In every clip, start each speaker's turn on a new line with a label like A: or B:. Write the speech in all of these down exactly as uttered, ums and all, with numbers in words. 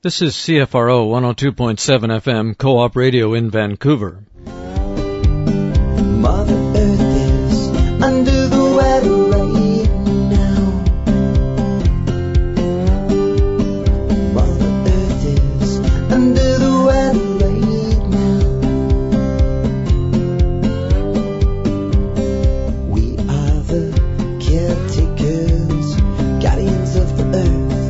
A: This is C F R O one oh two point seven F M Co-op Radio in Vancouver.
B: Mother Earth is under the weather right now. Mother Earth is under the weather right now. We are the caretakers, guardians of the earth,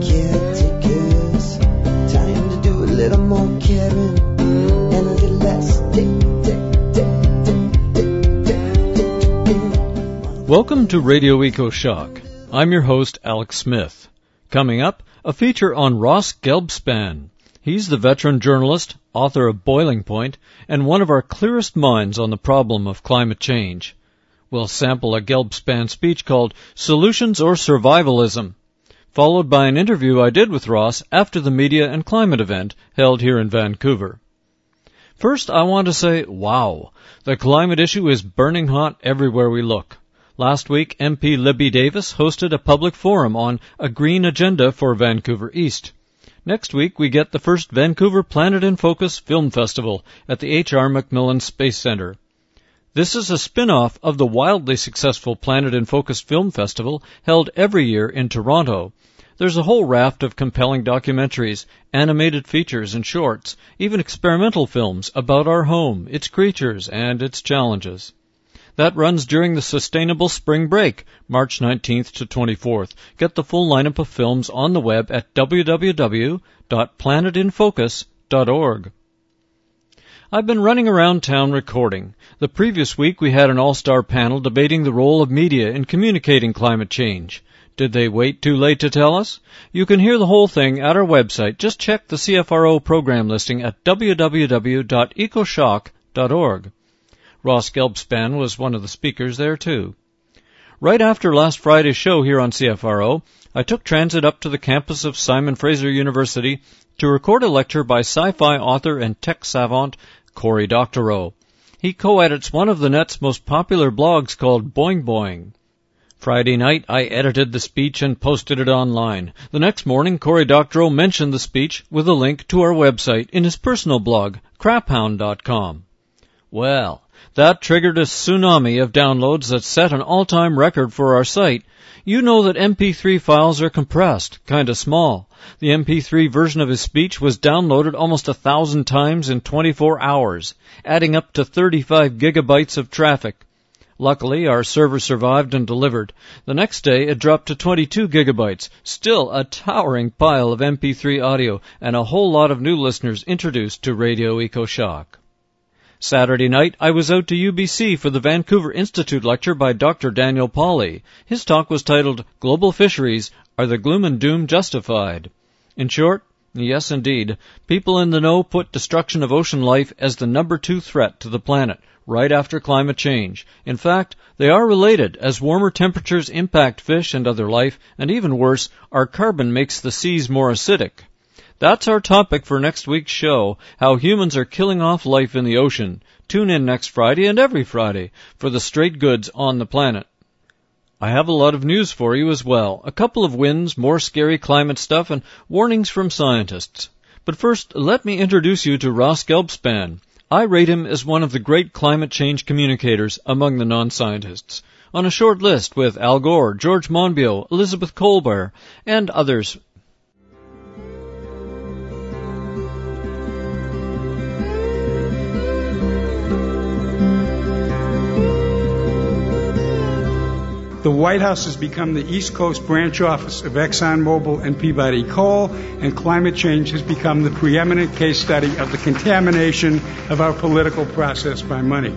B: caretakers. Time to do a little more caring and a little less tick, tick, tick, tick, tick, tick, tick, tick.
A: Welcome to Radio Eco Shock. I'm your host, Alex Smith. Coming up, a feature on Ross Gelbspan. He's the veteran journalist, author of Boiling Point, and one of our clearest minds on the problem of climate change. We'll sample a Gelbspan speech called Solutions or Survivalism, followed by an interview I did with Ross after the media and climate event held here in Vancouver. First, I want to say, wow, the climate issue is burning hot everywhere we look. Last week, M P Libby Davis hosted a public forum on a green agenda for Vancouver East. Next week, we get the first Vancouver Planet in Focus Film Festival at the H R Macmillan Space Centre. This is a spin-off of the wildly successful Planet in Focus Film Festival held every year in Toronto. There's a whole raft of compelling documentaries, animated features and shorts, even experimental films about our home, its creatures, and its challenges. That runs during the Sustainable Spring Break, March nineteenth to twenty-fourth. Get the full lineup of films on the web at w w w dot planet in focus dot org. I've been running around town recording. The previous week we had an all-star panel debating the role of media in communicating climate change. Did they wait too late to tell us? You can hear the whole thing at our website. Just check the C F R O program listing at w w w dot eco shock dot org. Ross Gelbspan was one of the speakers there, too. Right after last Friday's show here on C F R O, I took transit up to the campus of Simon Fraser University to record a lecture by sci-fi author and tech savant Cory Doctorow. He co-edits one of the net's most popular blogs called Boing Boing. Friday night, I edited the speech and posted it online. The next morning, Cory Doctorow mentioned the speech with a link to our website in his personal blog, crap hound dot com. Well, that triggered a tsunami of downloads that set an all-time record for our site. You know that M P three files are compressed, kind of small. The M P three version of his speech was downloaded almost a thousand times in twenty-four hours, adding up to thirty-five gigabytes of traffic. Luckily, our server survived and delivered. The next day, it dropped to twenty-two gigabytes, still a towering pile of M P three audio, and a whole lot of new listeners introduced to Radio Eco Shock. Saturday night, I was out to U B C for the Vancouver Institute lecture by Doctor Daniel Pauly. His talk was titled, Global Fisheries, Are the Gloom and Doom Justified? In short, yes indeed, people in the know put destruction of ocean life as the number two threat to the planet, right after climate change. In fact, they are related, as warmer temperatures impact fish and other life, and even worse, our carbon makes the seas more acidic. That's our topic for next week's show, how humans are killing off life in the ocean. Tune in next Friday and every Friday for the straight goods on the planet. I have a lot of news for you as well. A couple of wins, more scary climate stuff, and warnings from scientists. But first, let me introduce you to Ross Gelbspan. I rate him as one of the great climate change communicators among the non-scientists. On a short list with Al Gore, George Monbiot, Elizabeth Kolber, and others.
C: The White House has become the East Coast branch office of ExxonMobil and Peabody Coal, and climate change has become the preeminent case study of the contamination of our political process by money.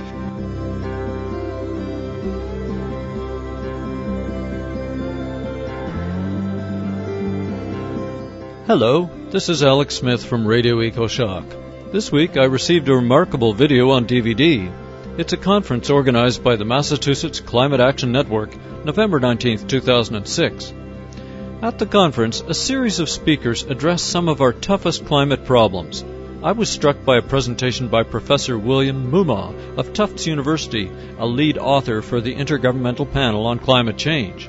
A: Hello, this is Alex Smith from Radio Eco Shock. This week I received a remarkable video on D V D. It's a conference organized by the Massachusetts Climate Action Network, November nineteenth, two thousand six. At the conference, a series of speakers addressed some of our toughest climate problems. I was struck by a presentation by Professor William Mumma of Tufts University, a lead author for the Intergovernmental Panel on Climate Change.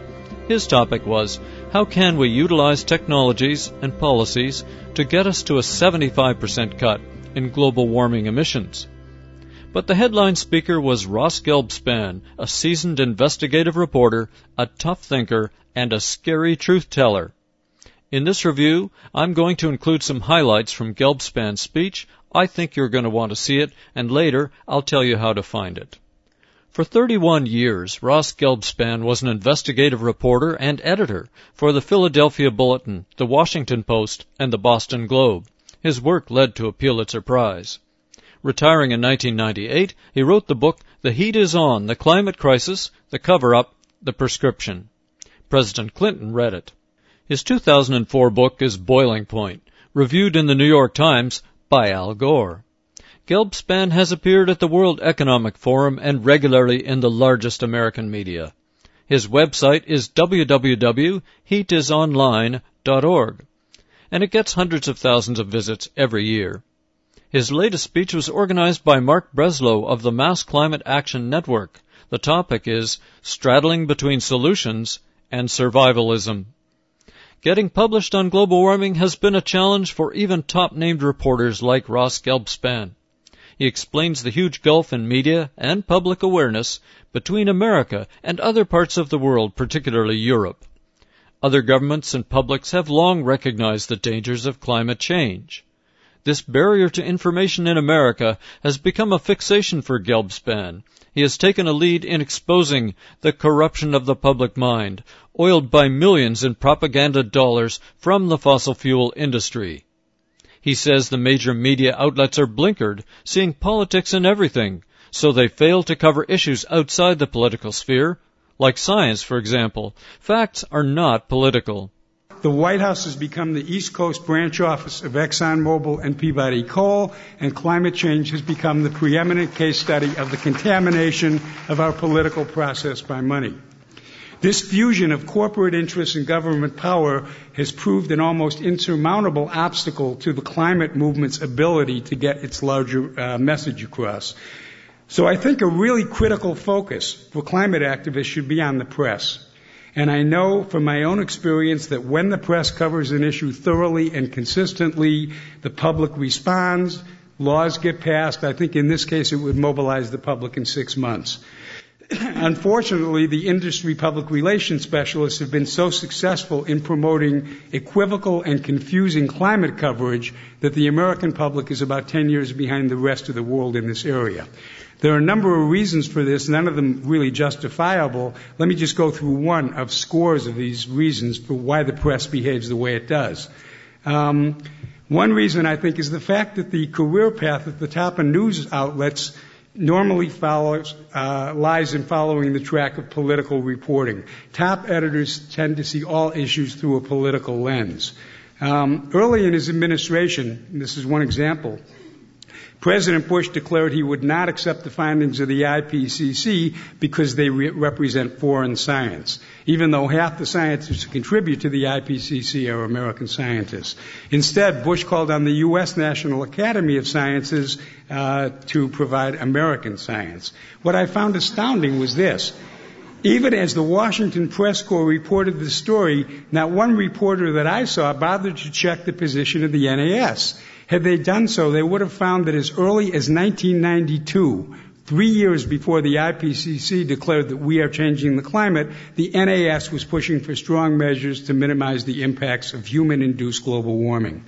A: His topic was, how can we utilize technologies and policies to get us to a seventy-five percent cut in global warming emissions? But the headline speaker was Ross Gelbspan, a seasoned investigative reporter, a tough thinker, and a scary truth-teller. In this review, I'm going to include some highlights from Gelbspan's speech. I think you're going to want to see it, and later I'll tell you how to find it. For thirty-one years, Ross Gelbspan was an investigative reporter and editor for the Philadelphia Bulletin, the Washington Post, and the Boston Globe. His work led to a Pulitzer Prize. Retiring in nineteen ninety-eight, he wrote the book The Heat is On, The Climate Crisis, The Cover-Up, The Prescription. President Clinton read it. His two thousand four book is Boiling Point, reviewed in the New York Times by Al Gore. Gelbspan has appeared at the World Economic Forum and regularly in the largest American media. His website is w w w dot heat is online dot org, and it gets hundreds of thousands of visits every year. His latest speech was organized by Mark Breslow of the Mass Climate Action Network. The topic is Straddling Between Solutions and Survivalism. Getting published on global warming has been a challenge for even top-named reporters like Ross Gelbspan. He explains the huge gulf in media and public awareness between America and other parts of the world, particularly Europe. Other governments and publics have long recognized the dangers of climate change. This barrier to information in America has become a fixation for Gelbspan. He has taken a lead in exposing the corruption of the public mind, oiled by millions in propaganda dollars from the fossil fuel industry. He says the major media outlets are blinkered, seeing politics in everything, so they fail to cover issues outside the political sphere, like science, for example. Facts are not political.
C: The White House has become the East Coast branch office of ExxonMobil and Peabody Coal, and climate change has become the preeminent case study of the contamination of our political process by money. This fusion of corporate interests and government power has proved an almost insurmountable obstacle to the climate movement's ability to get its larger uh, message across. So I think a really critical focus for climate activists should be on the press. And I know from my own experience that when the press covers an issue thoroughly and consistently, the public responds, laws get passed. I think in this case it would mobilize the public in six months. Unfortunately, the industry public relations specialists have been so successful in promoting equivocal and confusing climate coverage that the American public is about ten years behind the rest of the world in this area. There are a number of reasons for this, none of them really justifiable. Let me just go through one of scores of these reasons for why the press behaves the way it does. Um, one reason, I think, is the fact that the career path at the top of news outlets normally follows, uh, lies in following the track of political reporting. Top editors tend to see all issues through a political lens. Um, early in his administration, and this is one example, President Bush declared he would not accept the findings of the I P C C because they re- represent foreign science, even though half the scientists who contribute to the I P C C are American scientists. Instead, Bush called on the U S National Academy of Sciences uh, to provide American science. What I found astounding was this. Even as the Washington Press Corps reported the story, not one reporter that I saw bothered to check the position of the N A S. Had they done so, they would have found that as early as nineteen ninety-two, three years before the I P C C declared that we are changing the climate, the N A S was pushing for strong measures to minimize the impacts of human-induced global warming.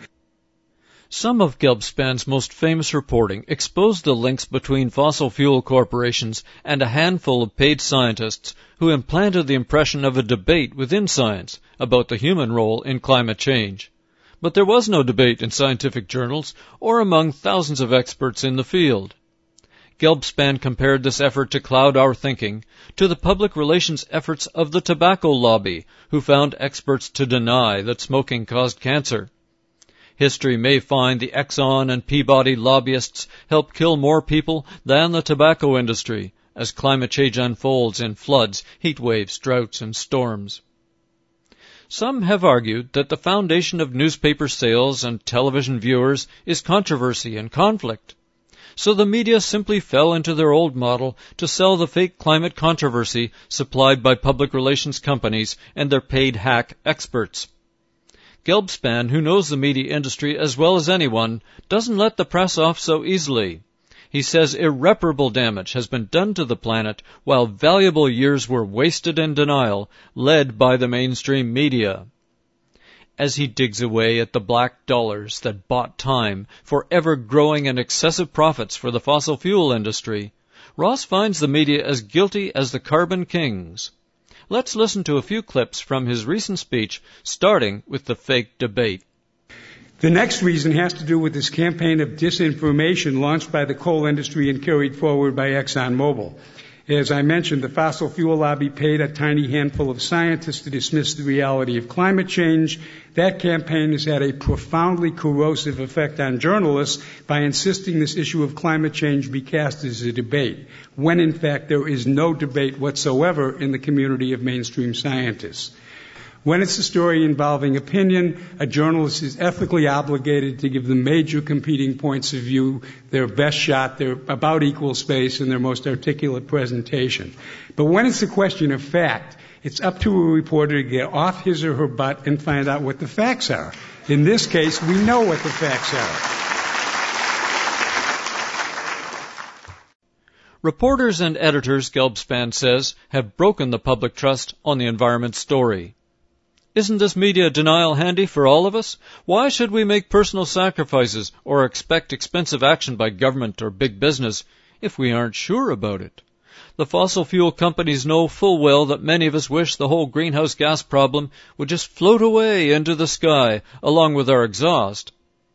A: Some of Gelbspan's most famous reporting exposed the links between fossil fuel corporations and a handful of paid scientists who implanted the impression of a debate within science about the human role in climate change. But there was no debate in scientific journals or among thousands of experts in the field. Gelbspan compared this effort to cloud our thinking to the public relations efforts of the tobacco lobby, who found experts to deny that smoking caused cancer. History may find the Exxon and Peabody lobbyists help kill more people than the tobacco industry as climate change unfolds in floods, heat waves, droughts, and storms. Some have argued that the foundation of newspaper sales and television viewers is controversy and conflict. so the media simply fell into their old model to sell the fake climate controversy supplied by public relations companies and their paid hack experts. Gelbspan, who knows the media industry as well as anyone, doesn't let the press off so easily. He says irreparable damage has been done to the planet while valuable years were wasted in denial, led by the mainstream media. As he digs away at the black dollars that bought time for ever-growing and excessive profits for the fossil fuel industry, Ross finds the media as guilty as the carbon kings. Let's listen to a few clips from his recent speech, starting with the fake debate.
C: The next reason has to do with this campaign of disinformation launched by the coal industry and carried forward by ExxonMobil. As I mentioned, the fossil fuel lobby paid a tiny handful of scientists to dismiss the reality of climate change. That campaign has had a profoundly corrosive effect on journalists by insisting this issue of climate change be cast as a debate, when in fact there is no debate whatsoever in the community of mainstream scientists. When it's a story involving opinion, a journalist is ethically obligated to give the major competing points of view their best shot, their about equal space, and their most articulate presentation. But when it's a question of fact, it's up to a reporter to get off his or her butt and find out what the facts are. In this case, we know what the facts are.
A: Reporters and editors, Gelbspan says, have broken the public trust on the environment story. Isn't this media denial handy for all of us? Why should we make personal sacrifices or expect expensive action by government or big business if we aren't sure about it? The fossil fuel companies know full well that many of us wish the whole greenhouse gas problem would just float away into the sky along with our exhaust.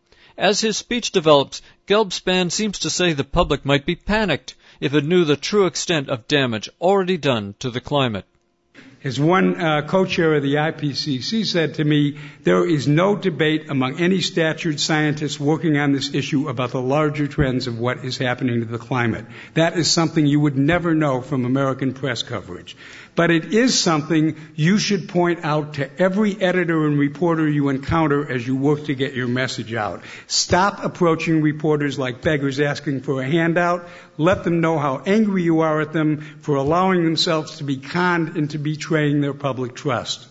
A: As his speech develops, Gelbspan seems to say the public might be panicked if it knew the true extent of damage already done to the climate.
C: As one uh, co-chair of the I P C C said to me, there is no debate among any statured scientists working on this issue about the larger trends of what is happening to the climate. That is something you would never know from American press coverage. But it is something you should point out to every editor and reporter you encounter as you work to get your message out. Stop approaching reporters like beggars asking for a handout. Let them know how angry you are at them for allowing themselves to be conned into betraying their public trust.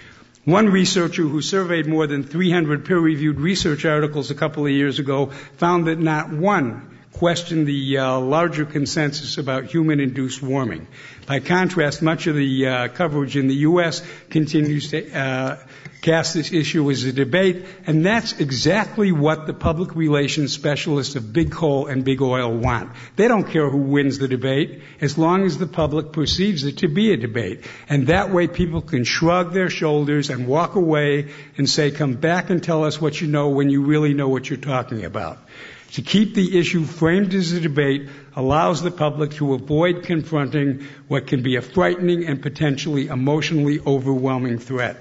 C: One researcher who surveyed more than three hundred peer-reviewed research articles a couple of years ago found that not one questioned the uh, larger consensus about human-induced warming. By contrast, much of the uh, coverage in the U S continues to uh, cast this issue as a debate, and that's exactly what the public relations specialists of big coal and big oil want. They don't care who wins the debate, as long as the public perceives it to be a debate. And that way people can shrug their shoulders and walk away and say, come back and tell us what you know when you really know what you're talking about. To keep the issue framed as a debate allows the public to avoid confronting what can be a frightening and potentially emotionally overwhelming threat.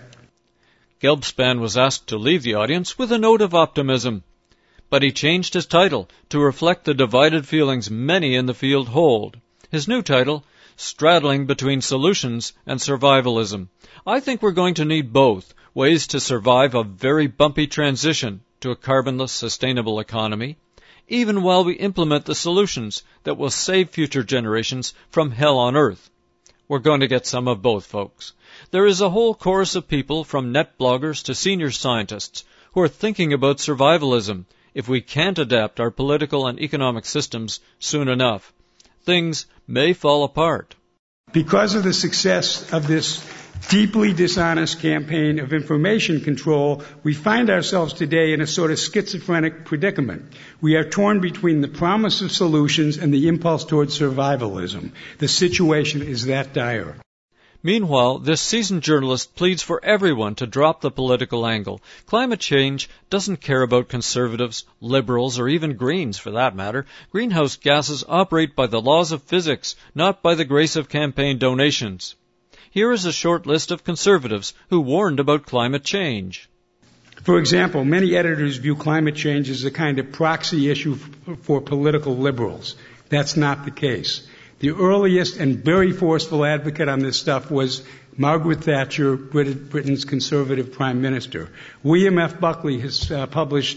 A: Gelbspan was asked to leave the audience with a note of optimism, but he changed his title to reflect the divided feelings many in the field hold. His new title, Straddling Between Solutions and Survivalism. I think we're going to need both, ways to survive a very bumpy transition to a carbonless, sustainable economy, even while we implement the solutions that will save future generations from hell on earth. We're going to get some of both, folks. There is a whole chorus of people, from net bloggers to senior scientists, who are thinking about survivalism if we can't adapt our political and economic systems soon enough. Things may fall apart.
C: Because of the success of this deeply dishonest campaign of information control, we find ourselves today in a sort of schizophrenic predicament. We are torn between the promise of solutions and the impulse towards survivalism. The situation is that dire.
A: Meanwhile, this seasoned journalist pleads for everyone to drop the political angle. Climate change doesn't care about conservatives, liberals, or even Greens for that matter. Greenhouse gases operate by the laws of physics, not by the grace of campaign donations. Here is a short list of conservatives who warned about climate change.
C: For example, many editors view climate change as a kind of proxy issue for political liberals. That's not the case. The earliest and very forceful advocate on this stuff was Margaret Thatcher, Britain's conservative prime minister. William F. Buckley has uh, published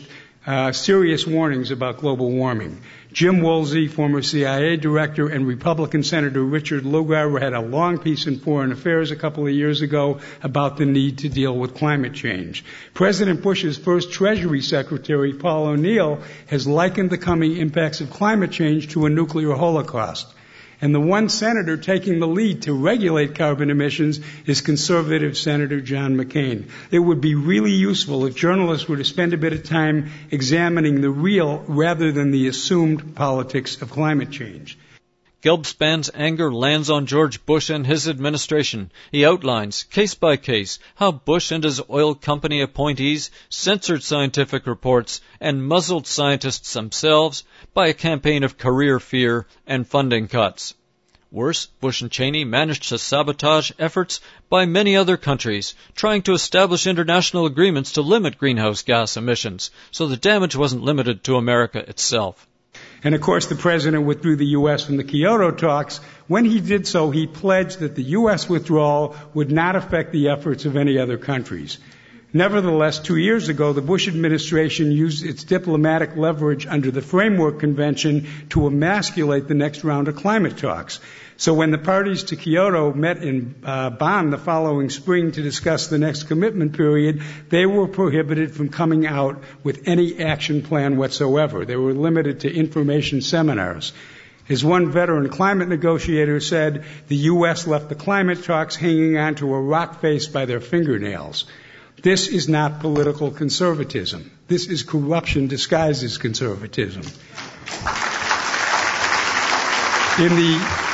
C: uh, serious warnings about global warming. Jim Woolsey, former C I A director, and Republican Senator Richard Lugar had a long piece in Foreign Affairs a couple of years ago about the need to deal with climate change. President Bush's first Treasury Secretary, Paul O'Neill, has likened the coming impacts of climate change to a nuclear holocaust. And the one senator taking the lead to regulate carbon emissions is conservative Senator John McCain. It would be really useful if journalists were to spend a bit of time examining the real rather than the assumed politics of climate change.
A: Gelbspan's anger lands on George Bush and his administration. He outlines, case by case, how Bush and his oil company appointees censored scientific reports and muzzled scientists themselves by a campaign of career fear and funding cuts. Worse, Bush and Cheney managed to sabotage efforts by many other countries, trying to establish international agreements to limit greenhouse gas emissions, so the damage wasn't limited to America itself.
C: And of course, the president withdrew the U S from the Kyoto talks. When he did so, he pledged that the U S withdrawal would not affect the efforts of any other countries. Nevertheless, two years ago, the Bush administration used its diplomatic leverage under the Framework Convention to emasculate the next round of climate talks. So when the parties to Kyoto met in uh, Bonn the following spring to discuss the next commitment period, they were prohibited from coming out with any action plan whatsoever. They were limited to information seminars. As one veteran climate negotiator said, the U S left the climate talks hanging onto a rock face by their fingernails. This is not political conservatism. This is corruption disguised as conservatism. In the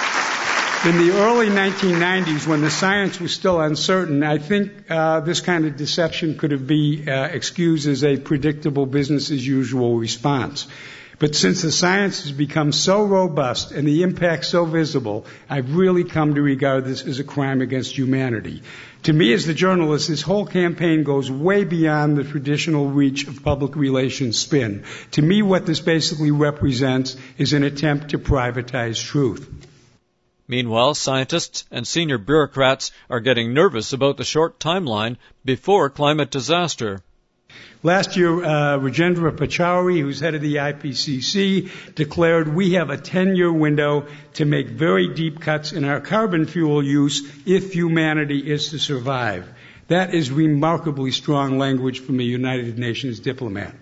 C: In the early nineteen nineties, when the science was still uncertain, I think uh, this kind of deception could have been uh, excused as a predictable business-as-usual response. But since the science has become so robust and the impact so visible, I've really come to regard this as a crime against humanity. To me, as the journalist, this whole campaign goes way beyond the traditional reach of public relations spin. To me, what this basically represents is an attempt to privatize truth.
A: Meanwhile, scientists and senior bureaucrats are getting nervous about the short timeline before climate disaster.
C: Last year, uh, Rajendra Pachauri, who's head of the I P C C, declared we have a ten-year window to make very deep cuts in our carbon fuel use if humanity is to survive. That is remarkably strong language from a United Nations diplomat.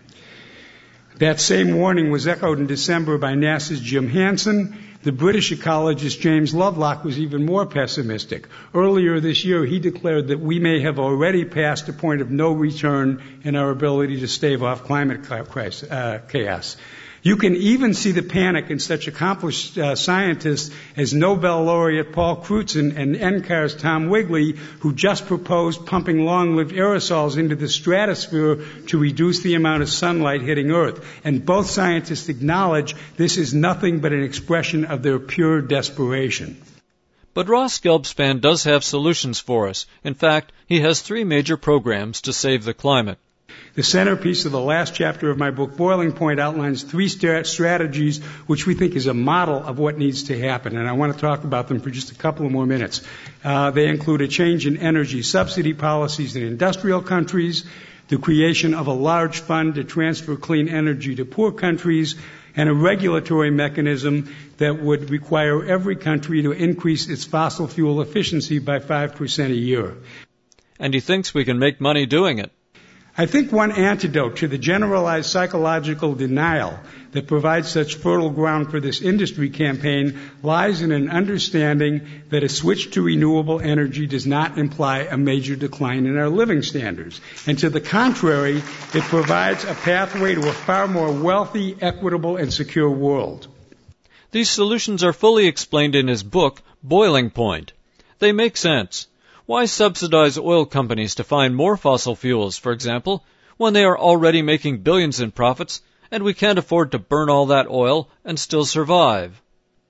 C: That same warning was echoed in December by NASA's Jim Hansen. The British ecologist James Lovelock was even more pessimistic. Earlier this year, he declared that we may have already passed a point of no return in our ability to stave off climate crisis, uh, chaos. You can even see the panic in such accomplished uh, scientists as Nobel laureate Paul Crutzen and N C A R's Tom Wigley, who just proposed pumping long-lived aerosols into the stratosphere to reduce the amount of sunlight hitting Earth. And both scientists acknowledge this is nothing but an expression of their pure desperation.
A: But Ross Gelbspan does have solutions for us. In fact, he has three major programs to save the climate.
C: The centerpiece of the last chapter of my book, Boiling Point, outlines three st- strategies which we think is a model of what needs to happen, and I want to talk about them for just a couple of more minutes. Uh, they include a change in energy subsidy policies in industrial countries, the creation of a large fund to transfer clean energy to poor countries, and a regulatory mechanism that would require every country to increase its fossil fuel efficiency by five percent a year.
A: And he thinks we can make money doing it.
C: I think one antidote to the generalized psychological denial that provides such fertile ground for this industry campaign lies in an understanding that a switch to renewable energy does not imply a major decline in our living standards. And to the contrary, it provides a pathway to a far more wealthy, equitable, and secure world.
A: These solutions are fully explained in his book, Boiling Point. They make sense. Why subsidize oil companies to find more fossil fuels, for example, when they are already making billions in profits and we can't afford to burn all that oil and still survive?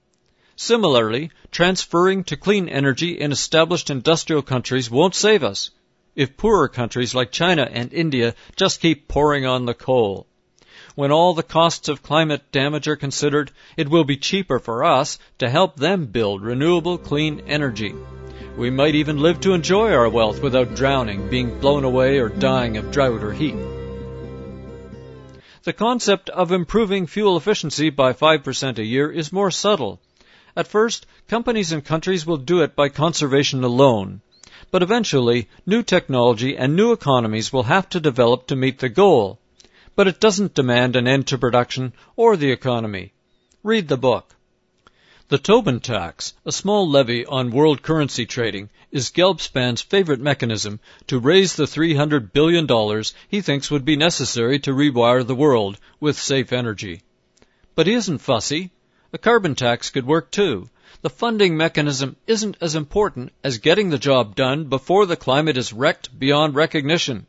A: Similarly, transferring to clean energy in established industrial countries won't save us if poorer countries like China and India just keep pouring on the coal. When all the costs of climate damage are considered, it will be cheaper for us to help them build renewable clean energy. We might even live to enjoy our wealth without drowning, being blown away, or dying of drought or heat. The concept of improving fuel efficiency by five percent a year is more subtle. At first, companies and countries will do it by conservation alone. But eventually, new technology and new economies will have to develop to meet the goal. But it doesn't demand an end to production or the economy. Read the book. The Tobin tax, a small levy on world currency trading, is Gelbspan's favorite mechanism to raise the three hundred billion dollars he thinks would be necessary to rewire the world with safe energy. But he isn't fussy. A carbon tax could work too. The funding mechanism isn't as important as getting the job done before the climate is wrecked beyond recognition.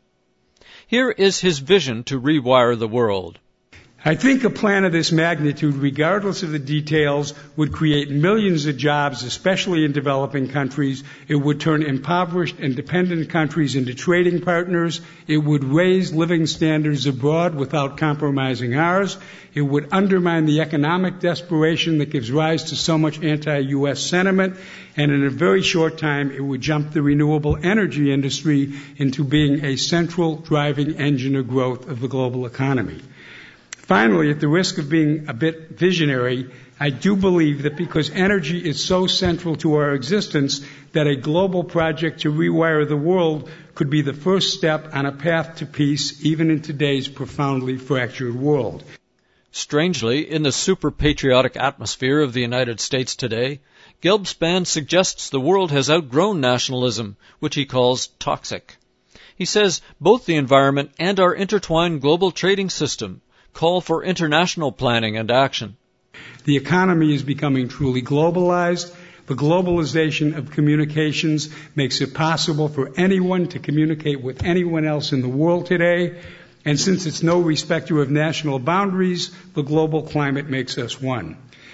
A: Here is his vision to rewire the world.
C: I think a plan of this magnitude, regardless of the details, would create millions of jobs, especially in developing countries. It would turn impoverished and dependent countries into trading partners. It would raise living standards abroad without compromising ours. It would undermine the economic desperation that gives rise to so much anti-U S sentiment. And in a very short time, it would jump the renewable energy industry into being a central driving engine of growth of the global economy. Finally, at the risk of being a bit visionary, I do believe that because energy is so central to our existence, that a global project to rewire the world could be the first step on a path to peace, even in today's profoundly fractured world.
A: Strangely, in the super-patriotic atmosphere of the United States today, Gelbspan suggests the world has outgrown nationalism, which he calls toxic. He says both the environment and our intertwined global trading system call for international planning and action.
C: The economy is becoming truly globalized. The globalization of communications makes it possible for anyone to communicate with anyone else in the world today. And since it's no respecter of national boundaries, the global climate makes us one.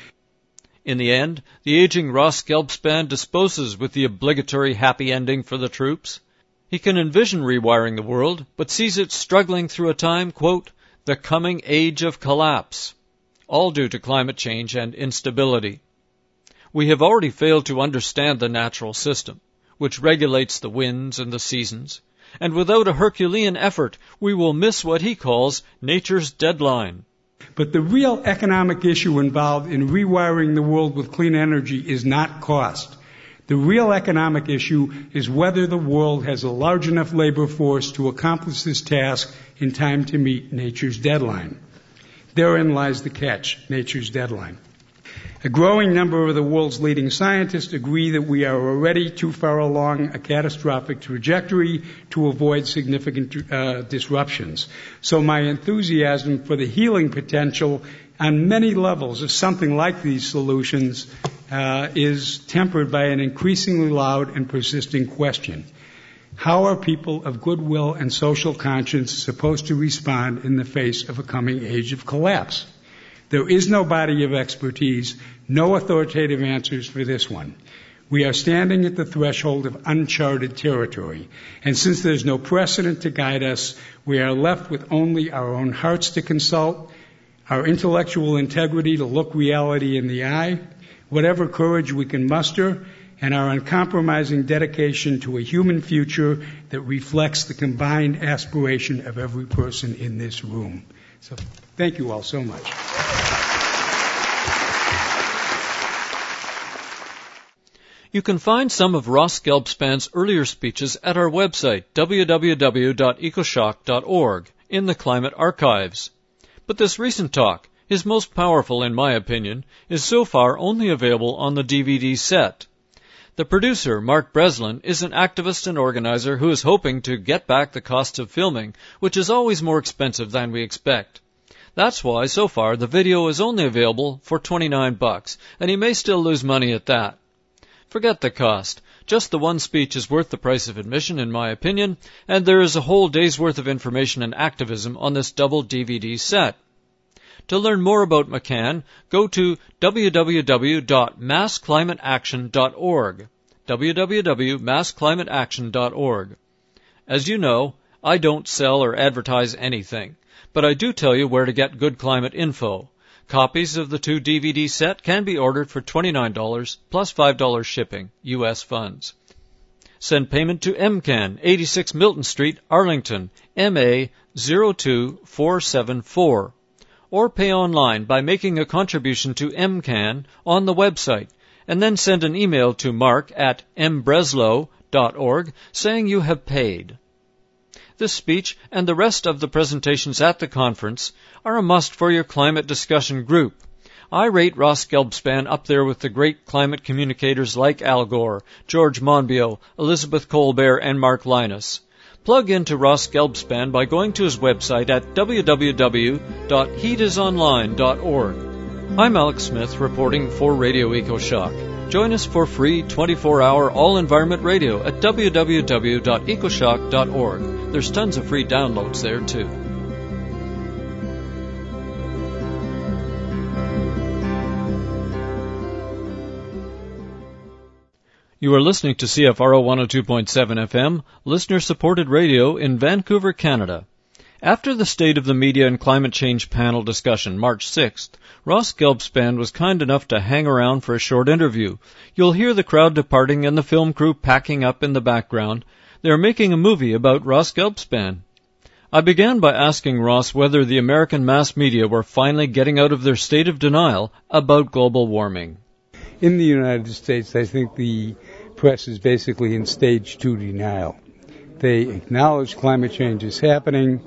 A: In the end, the aging Ross Gelbspan disposes with the obligatory happy ending for the troops. He can envision rewiring the world, but sees it struggling through a time, quote, the coming age of collapse, all due to climate change and instability. We have already failed to understand the natural system, which regulates the winds and the seasons, and without a Herculean effort, we will miss what he calls nature's deadline.
C: But the real economic issue involved in rewiring the world with clean energy is not cost. The real economic issue is whether the world has a large enough labor force to accomplish this task in time to meet nature's deadline. Therein lies the catch, nature's deadline. A growing number of the world's leading scientists agree that we are already too far along a catastrophic trajectory to avoid significant uh, disruptions. So my enthusiasm for the healing potential on many levels of something like these solutions uh, is tempered by an increasingly loud and persisting question. How are people of goodwill and social conscience supposed to respond in the face of a coming age of collapse? There is no body of expertise, no authoritative answers for this one. We are standing at the threshold of uncharted territory, and since there's no precedent to guide us, we are left with only our own hearts to consult, our intellectual integrity to look reality in the eye, whatever courage we can muster, and our uncompromising dedication to a human future that reflects the combined aspiration of every person in this room. So thank you all so much.
A: You can find some of Ross Gelbspan's earlier speeches at our website, w w w dot ecoshock dot org, in the Climate Archives. But this recent talk, his most powerful in my opinion, is so far only available on the D V D set. The producer, Mark Breslin, is an activist and organizer who is hoping to get back the cost of filming, which is always more expensive than we expect. That's why, so far, the video is only available for twenty-nine bucks, and he may still lose money at that. Forget the cost. Just the one speech is worth the price of admission, in my opinion, and there is a whole day's worth of information and activism on this double D V D set. To learn more about McCann, go to w w w dot mass climate action dot org, w w w dot mass climate action dot org. As you know, I don't sell or advertise anything, but I do tell you where to get good climate info. Copies of the two D V D set can be ordered for twenty-nine dollars plus five dollars shipping, U S funds. Send payment to M C A N, eighty-six Milton Street, Arlington, M A zero two four seven four. Or pay online by making a contribution to M C A N on the website, and then send an email to mark at m breslow dot org saying you have paid. This speech and the rest of the presentations at the conference are a must for your climate discussion group. I rate Ross Gelbspan up there with the great climate communicators like Al Gore, George Monbiot, Elizabeth Colbert, and Mark Linus. Plug into Ross Gelbspan by going to his website at w w w dot heat is online dot org. I'm Alex Smith reporting for Radio EcoShock. Join us for free twenty-four hour all-environment radio at w w w dot ecoshock dot org. There's tons of free downloads there, too. You are listening to C F R O one oh two point seven F M, listener-supported radio in Vancouver, Canada. After the State of the Media and Climate Change panel discussion, March sixth, Ross Gelbspan was kind enough to hang around for a short interview. You'll hear the crowd departing and the film crew packing up in the background. They are making a movie about Ross Gelbspan. I began by asking Ross whether the American mass media were finally getting out of their state of denial about global warming.
C: In the United States, I think the press is basically in stage two denial. They acknowledge climate change is happening,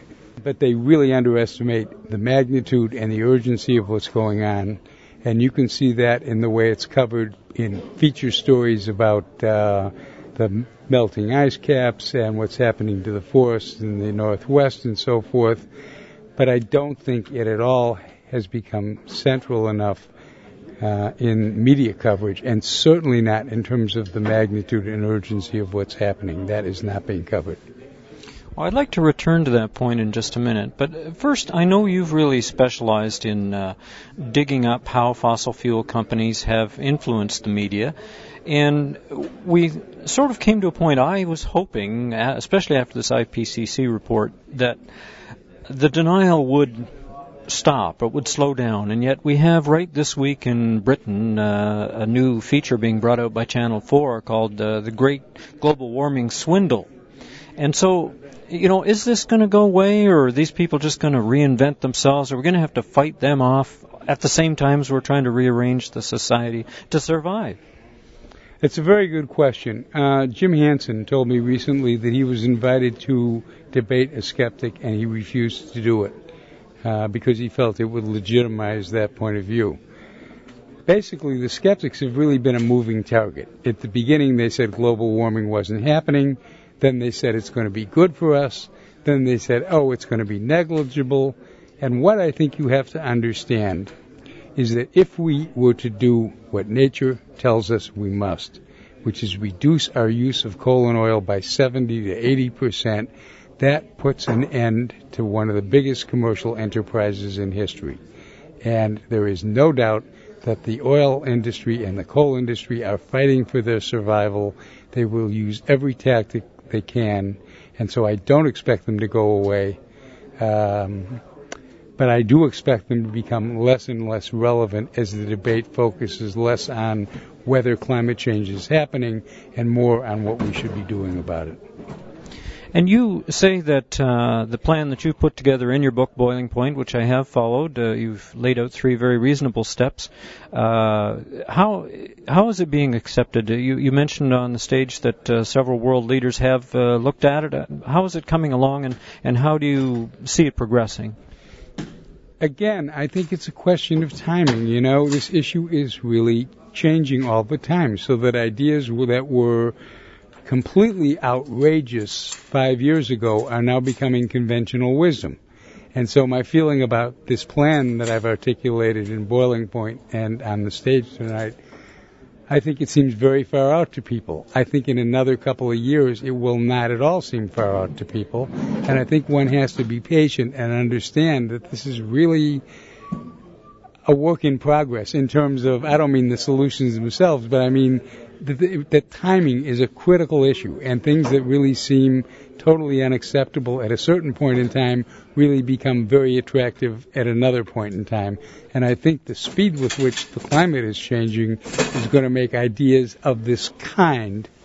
C: but they really underestimate the magnitude and the urgency of what's going on. And you can see that in the way it's covered in feature stories about uh, the melting ice caps and what's happening to the forests in the Northwest and so forth. But I don't think it at all has become central enough Uh, in media coverage, and certainly not in terms of the magnitude and urgency of what's happening. That is not being covered.
A: Well, I'd like to return to that point in just a minute, but first, I know you've really specialized in uh, digging up how fossil fuel companies have influenced the media, and we sort of came to a point I was hoping, especially after this I P C C report, that the denial would stop, it would slow down, and yet we have right this week in Britain uh, a new feature being brought out by Channel four called uh, The Great Global Warming Swindle. And so, you know, is this going to go away, or are these people just going to reinvent themselves? Are we going to have to fight them off at the same time as we're trying to rearrange the society to survive?
C: It's a very good question. Uh, Jim Hansen told me recently that he was invited to debate a skeptic, and he refused to do it. Uh, because he felt it would legitimize that point of view. Basically, the skeptics have really been a moving target. At the beginning, they said global warming wasn't happening. Then they said it's going to be good for us. Then they said, oh, it's going to be negligible. And what I think you have to understand is that if we were to do what nature tells us we must, which is reduce our use of coal and oil by seventy to eighty percent, that puts an end to one of the biggest commercial enterprises in history. And there is no doubt that the oil industry and the coal industry are fighting for their survival. They will use every tactic they can, and so I don't expect them to go away. Um, but I do expect them to become less and less relevant as the debate focuses less on whether climate change is happening and more on what we should be doing about it.
A: And you say that uh, the plan that you put together in your book, Boiling Point, which I have followed, uh, you've laid out three very reasonable steps. Uh, how how is it being accepted? You, you mentioned on the stage that uh, several world leaders have uh, looked at it. How is it coming along, and, and how do you see it progressing?
C: Again, I think it's a question of timing. You know, this issue is really changing all the time, so that ideas that were completely outrageous five years ago are now becoming conventional wisdom. And so my feeling about this plan that I've articulated in Boiling Point and on the stage tonight, I think it seems very far out to people. I think in another couple of years it will not at all seem far out to people. And I think one has to be patient and understand that this is really a work in progress in terms of, I don't mean the solutions themselves, but I mean that, that timing is a critical issue, and things that really seem totally unacceptable at a certain point in time really become very attractive at another point in time. And I think the speed with which the climate is changing is going to make ideas of this kind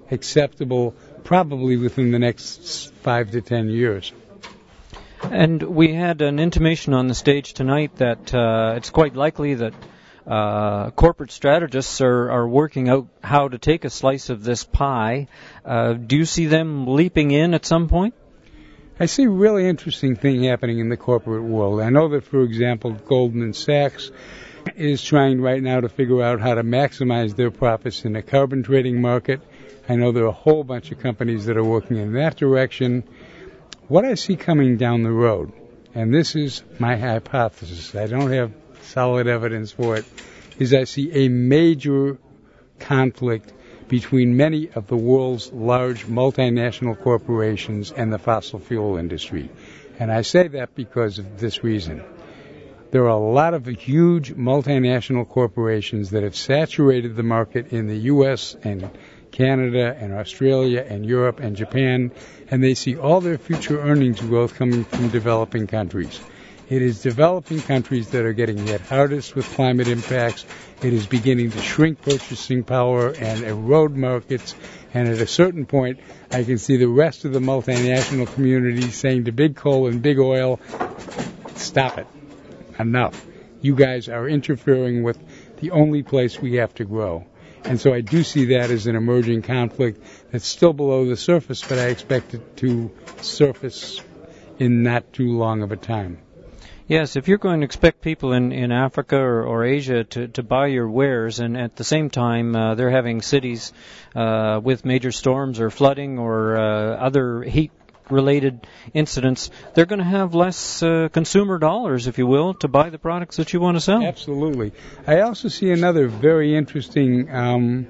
C: acceptable probably within the next five to ten years.
A: And we had an intimation on the stage tonight that uh, it's quite likely that uh, corporate strategists are, are working out how to take a slice of this pie. Uh, do you see them leaping in at some point?
C: I see a really interesting thing happening in the corporate world. I know that, for example, Goldman Sachs is trying right now to figure out how to maximize their profits in the carbon trading market. I know there are a whole bunch of companies that are working in that direction. What I see coming down the road, and this is my hypothesis, I don't have solid evidence for it, is I see a major conflict between many of the world's large multinational corporations and the fossil fuel industry. And I say that because of this reason. There are a lot of huge multinational corporations that have saturated the market in the U S and Canada and Australia and Europe and Japan, and they see all their future earnings growth coming from developing countries. It is developing countries that are getting hit hardest with climate impacts. It is beginning to shrink purchasing power and erode markets. And at a certain point, I can see the rest of the multinational community saying to big coal and big oil, stop it. Enough. You guys are interfering with the only place we have to grow. And so I do see that as an emerging conflict that's still below the surface, but I expect it to surface in not too long of a time.
A: Yes, if you're going to expect people in, in Africa or, or Asia to, to buy your wares, and at the same time uh, they're having cities uh, with major storms or flooding or uh, other heat-related incidents, they're going to have less uh, consumer dollars, if you will, to buy the products that you want to sell.
C: Absolutely. I also see another very interesting um,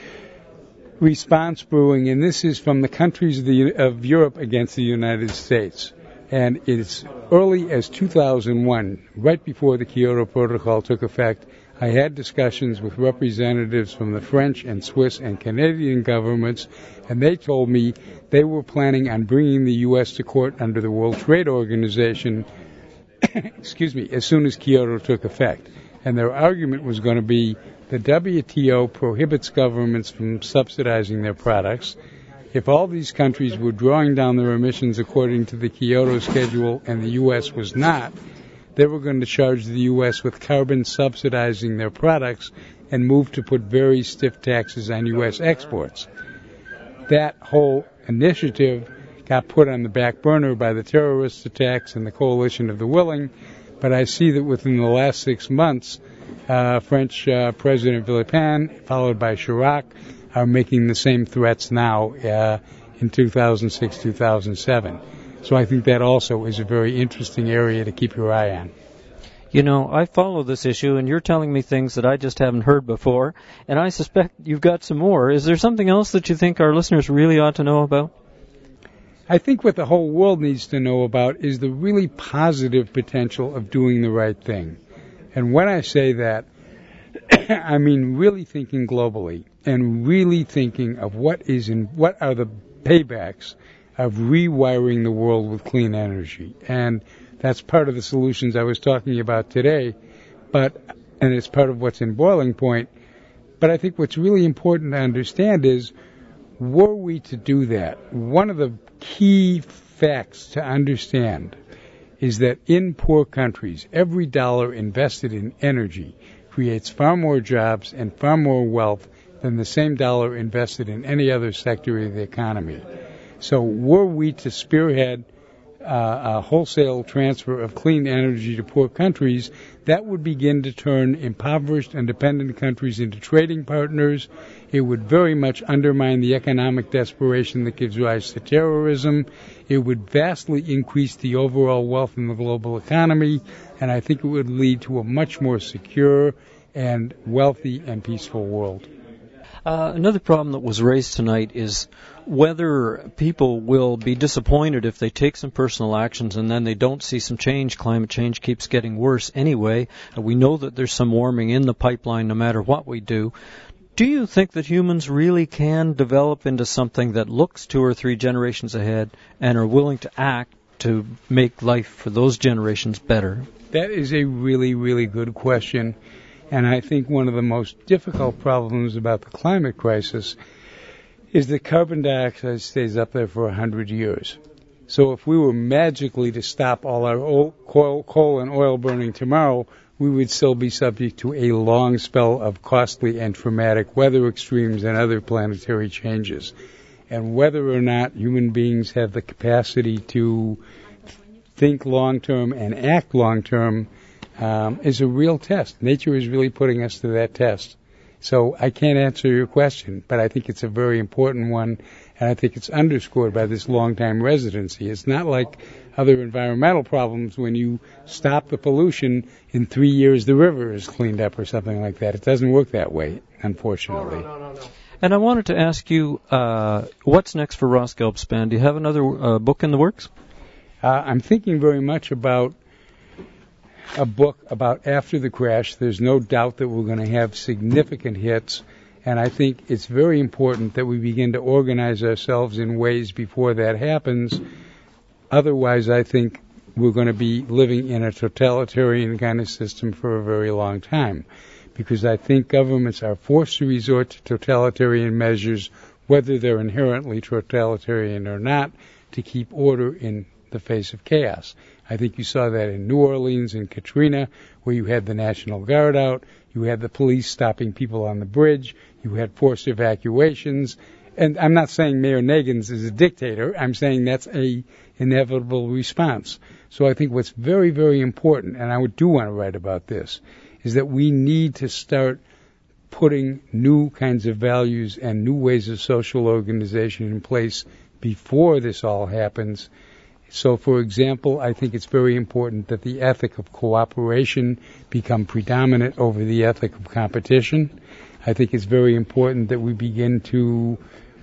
C: response brewing, and this is from the countries of, the, of Europe against the United States. And it's early as two thousand one, right before the Kyoto Protocol took effect, I had discussions with representatives from the French and Swiss and Canadian governments, and they told me they were planning on bringing the U S to court under the World Trade Organization, excuse me, as soon as Kyoto took effect. And their argument was going to be the W T O prohibits governments from subsidizing their products. If all these countries were drawing down their emissions according to the Kyoto schedule and the U S was not, they were going to charge the U S with carbon subsidizing their products and move to put very stiff taxes on U S exports. That whole initiative got put on the back burner by the terrorist attacks and the Coalition of the Willing, but I see that within the last six months, uh, French uh, President Villepin, followed by Chirac, are making the same threats now uh, in two thousand six, two thousand seven. So I think that also is a very interesting area to keep your eye on.
A: You know, I follow this issue, and you're telling me things that I just haven't heard before, and I suspect you've got some more. Is there something else that you think our listeners really ought to know about?
C: I think what the whole world needs to know about is the really positive potential of doing the right thing. And when I say that, I mean really thinking globally and really thinking of what is in what are the paybacks of rewiring the world with clean energy. And that's part of the solutions I was talking about today, but and it's part of what's in Boiling Point. But I think what's really important to understand is, were we to do that, one of the key facts to understand is that in poor countries, every dollar invested in energy creates far more jobs and far more wealth than the same dollar invested in any other sector of the economy. So were we to spearhead uh, a wholesale transfer of clean energy to poor countries, that would begin to turn impoverished and dependent countries into trading partners. It would very much undermine the economic desperation that gives rise to terrorism. It would vastly increase the overall wealth in the global economy, and I think it would lead to a much more secure and wealthy and peaceful world.
A: Uh, another problem that was raised tonight is whether people will be disappointed if they take some personal actions and then they don't see some change. Climate change keeps getting worse anyway. Uh, we know that there's some warming in the pipeline no matter what we do. Do you think that humans really can develop into something that looks two or three generations ahead and are willing to act to make life for those generations better?
C: That is a really, really good question. And I think one of the most difficult problems about the climate crisis is that carbon dioxide stays up there for one hundred years. So if we were magically to stop all our oil, coal, coal and oil burning tomorrow, we would still be subject to a long spell of costly and traumatic weather extremes and other planetary changes. And whether or not human beings have the capacity to think long-term and act long-term um, is a real test. Nature is really putting us to that test. So I can't answer your question, but I think it's a very important one, and I think it's underscored by this long-time residency. It's not like other environmental problems when you stop the pollution, in three years the river is cleaned up or something like that. It doesn't work that way, unfortunately.
D: No, no, no, no, no.
A: And I wanted to ask you, uh, what's next for Ross Gelbspan? Do you have another uh, book in the works?
C: Uh, I'm thinking very much about a book about after the crash. There's no doubt that we're going to have significant hits, and I think it's very important that we begin to organize ourselves in ways before that happens. Otherwise, I think we're going to be living in a totalitarian kind of system for a very long time, because I think governments are forced to resort to totalitarian measures, whether they're inherently totalitarian or not, to keep order in the face of chaos. I think you saw that in New Orleans in Katrina, where you had the National Guard out, you had the police stopping people on the bridge, you had forced evacuations. And I'm not saying Mayor Nagins is a dictator. I'm saying that's a inevitable response. So I think what's very, very important, and I do want to write about this, is that we need to start putting new kinds of values and new ways of social organization in place before this all happens. So, for example, I think it's very important that the ethic of cooperation become predominant over the ethic of competition. I think it's very important that we begin to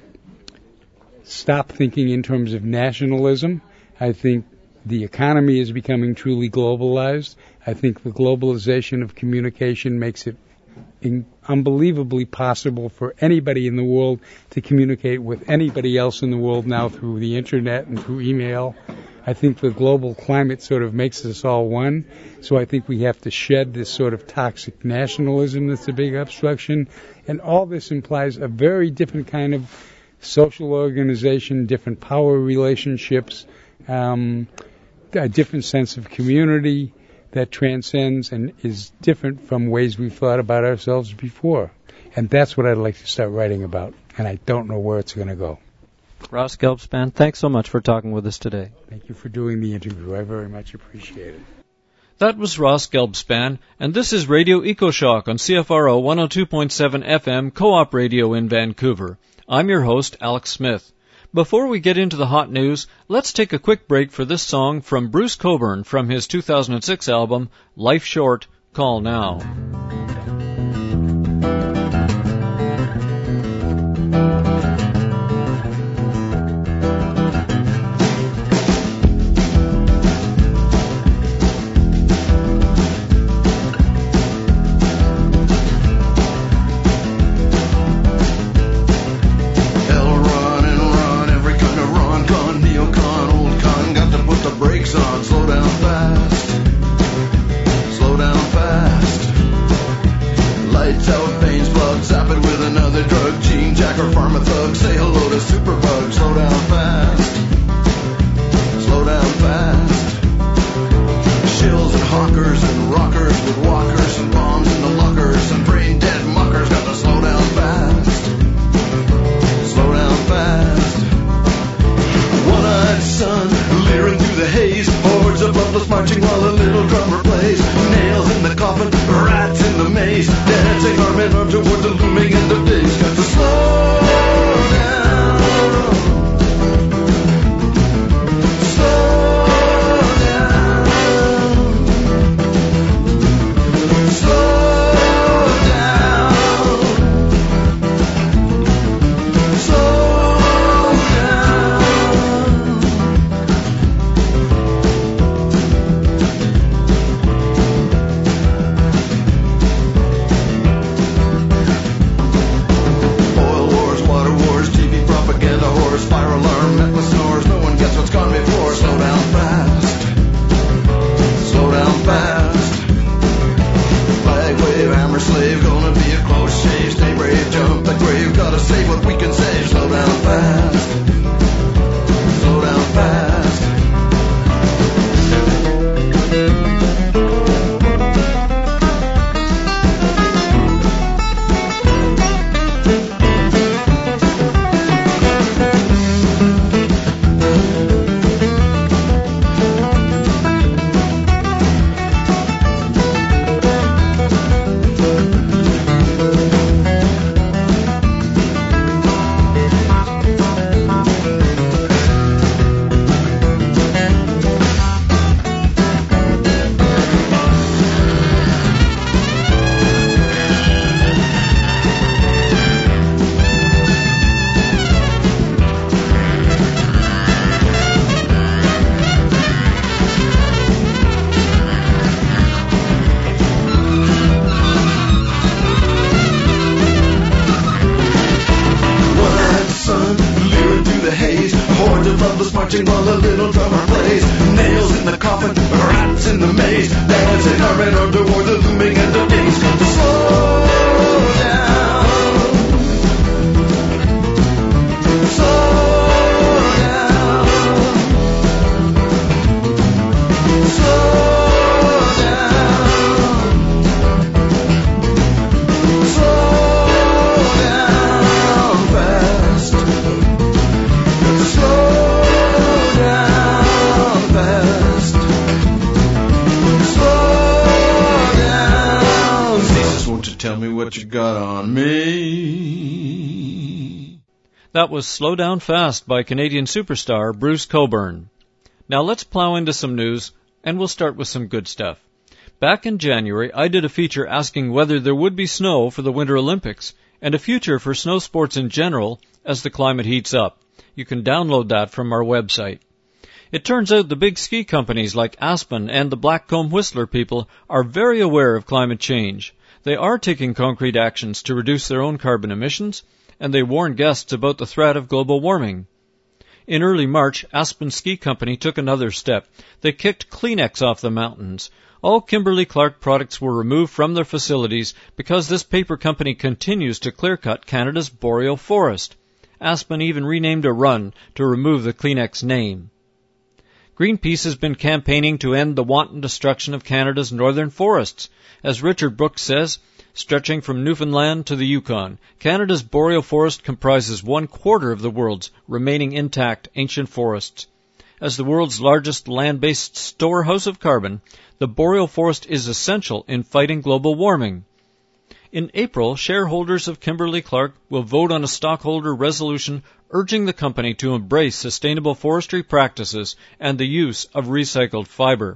C: stop thinking in terms of nationalism. I think the economy is becoming truly globalized. I think the globalization of communication makes it in unbelievably possible for anybody in the world to communicate with anybody else in the world now through the internet and through email. I think the global climate sort of makes us all one. So I think we have to shed this sort of toxic nationalism that's a big obstruction. And all this implies a very different kind of social organization, different power relationships, um, a different sense of community that transcends and is different from ways we've thought about ourselves before. And that's what I'd like to start writing about, and I don't know where it's going to go.
A: Ross Gelbspan, thanks so much for talking with us today.
C: Thank you for doing the interview. I very much appreciate it.
A: That was Ross Gelbspan, and this is Radio EcoShock on C F R O one oh two point seven F M Co-op Radio in Vancouver. I'm your host, Alex Smith. Before we get into the hot news, let's take a quick break for this song from Bruce Cockburn from his two thousand six album, Life Short, Call Now.
B: Slow
D: coming on toward the looming end of days. Slow down. Slow down. Slow down. Slow down fast. Slow down fast. Slow down. Jesus, won't you tell me what you got on me?
A: That was Slow Down Fast by Canadian superstar Bruce Cockburn. Now let's plow into some news, and we'll start with some good stuff. Back in January, I did a feature asking whether there would be snow for the Winter Olympics, and a future for snow sports in general as the climate heats up. You can download that from our website. It turns out the big ski companies like Aspen and the Blackcomb Whistler people are very aware of climate change. They are taking concrete actions to reduce their own carbon emissions, and they warn guests about the threat of global warming. In early March, Aspen Ski Company took another step. They kicked Kleenex off the mountains. All Kimberly-Clark products were removed from their facilities because this paper company continues to clear-cut Canada's boreal forest. Aspen even renamed a run to remove the Kleenex name. Greenpeace has been campaigning to end the wanton destruction of Canada's northern forests. As Richard Brooks says, stretching from Newfoundland to the Yukon, Canada's boreal forest comprises one quarter of the world's remaining intact ancient forests. As the world's largest land-based storehouse of carbon, the boreal forest is essential in fighting global warming. In April, shareholders of Kimberly-Clark will vote on a stockholder resolution urging the company to embrace sustainable forestry practices and the use of recycled fiber.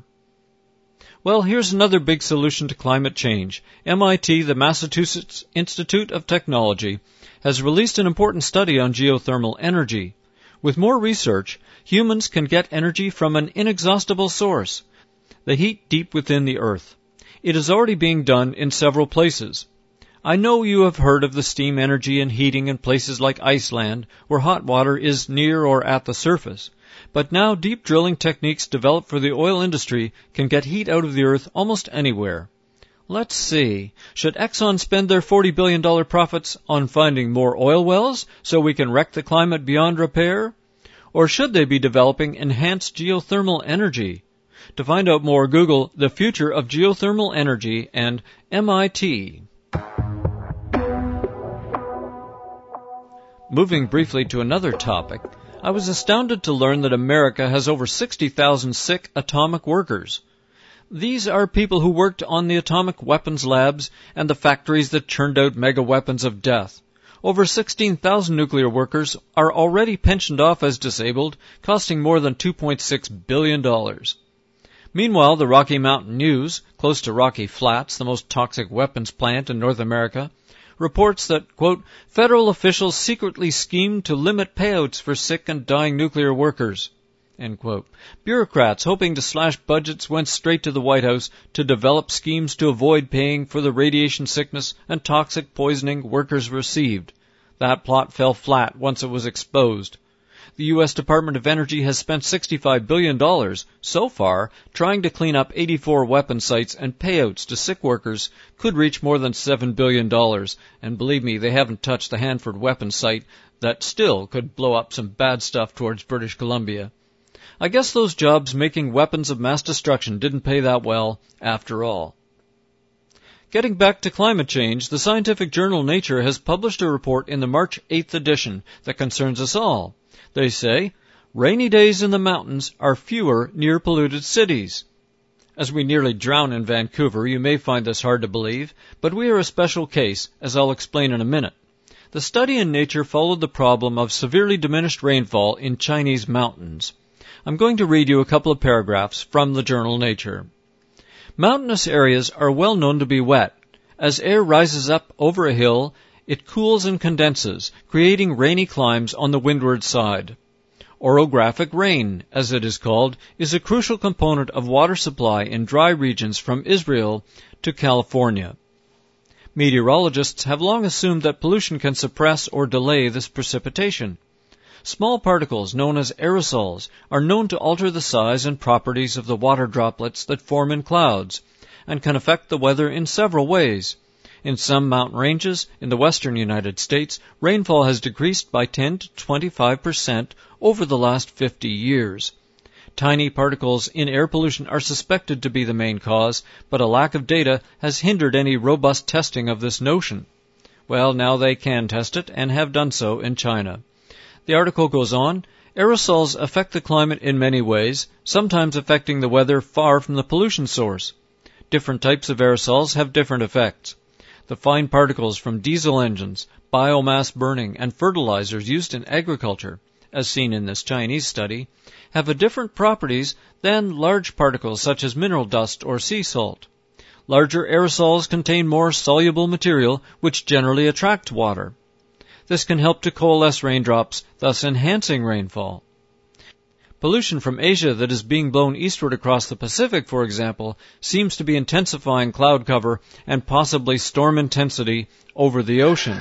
A: Well, here's another big solution to climate change. M I T, the Massachusetts Institute of Technology, has released an important study on geothermal energy. With more research, humans can get energy from an inexhaustible source, the heat deep within the earth. It is already being done in several places. I know you have heard of the steam energy and heating in places like Iceland, where hot water is near or at the surface. But now deep drilling techniques developed for the oil industry can get heat out of the earth almost anywhere. Let's see. Should Exxon spend their forty billion dollars profits on finding more oil wells so we can wreck the climate beyond repair? Or should they be developing enhanced geothermal energy? To find out more, Google the future of geothermal energy and M I T. Moving briefly to another topic, I was astounded to learn that America has over sixty thousand sick atomic workers. These are people who worked on the atomic weapons labs and the factories that churned out mega weapons of death. Over sixteen thousand nuclear workers are already pensioned off as disabled, costing more than two point six billion dollars. Meanwhile, the Rocky Mountain News, close to Rocky Flats, the most toxic weapons plant in North America, reports that, quote, federal officials secretly schemed to limit payouts for sick and dying nuclear workers, end quote. Bureaucrats hoping to slash budgets went straight to the White House to develop schemes to avoid paying for the radiation sickness and toxic poisoning workers received. That plot fell flat once it was exposed. The U S Department of Energy has spent sixty-five billion dollars so far trying to clean up eighty-four weapon sites, and payouts to sick workers could reach more than seven billion dollars. And believe me, they haven't touched the Hanford weapon site that still could blow up some bad stuff towards British Columbia. I guess those jobs making weapons of mass destruction didn't pay that well after all. Getting back to climate change, the scientific journal Nature has published a report in the March eighth edition that concerns us all. They say, rainy days in the mountains are fewer near polluted cities. As we nearly drown in Vancouver, you may find this hard to believe, but we are a special case, as I'll explain in a minute. The study in Nature followed the problem of severely diminished rainfall in Chinese mountains. I'm going to read you a couple of paragraphs from the journal Nature. Mountainous areas are well known to be wet. As air rises up over a hill, it cools and condenses, creating rainy climes on the windward side. Orographic rain, as it is called, is a crucial component of water supply in dry regions from Israel to California. Meteorologists have long assumed that pollution can suppress or delay this precipitation. Small particles, known as aerosols, are known to alter the size and properties of the water droplets that form in clouds, and can affect the weather in several ways. In some mountain ranges in the western United States, rainfall has decreased by ten to twenty-five percent over the last fifty years. Tiny particles in air pollution are suspected to be the main cause, but a lack of data has hindered any robust testing of this notion. Well, now they can test it and have done so in China. The article goes on, aerosols affect the climate in many ways, sometimes affecting the weather far from the pollution source. Different types of aerosols have different effects. The fine particles from diesel engines, biomass burning, and fertilizers used in agriculture, as seen in this Chinese study, have a different properties than large particles such as mineral dust or sea salt. Larger aerosols contain more soluble material which generally attract water. This can help to coalesce raindrops, thus enhancing rainfall. Pollution from Asia that is being blown eastward across the Pacific, for example, seems to be intensifying cloud cover and possibly storm intensity over the ocean.